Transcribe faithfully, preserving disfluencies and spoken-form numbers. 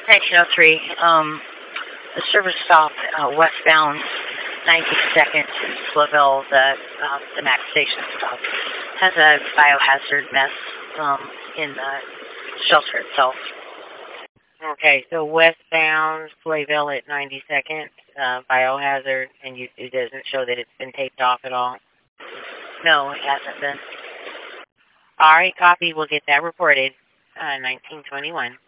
Section oh three, um, the service stop uh, westbound ninety-second Flaville, the, uh, the Max station stop, has a biohazard mess um, in the shelter itself. Okay, so westbound Flayville at ninety-second, uh, biohazard, and you, it doesn't show that it's been taped off at all? No, it hasn't been. All right, copy. We'll get that reported. Uh, nineteen twenty-one.